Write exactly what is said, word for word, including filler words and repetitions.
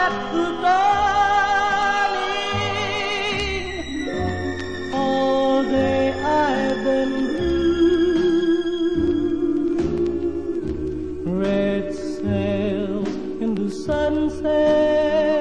at the dawning. All day I've been blue. Red sails in the sunset.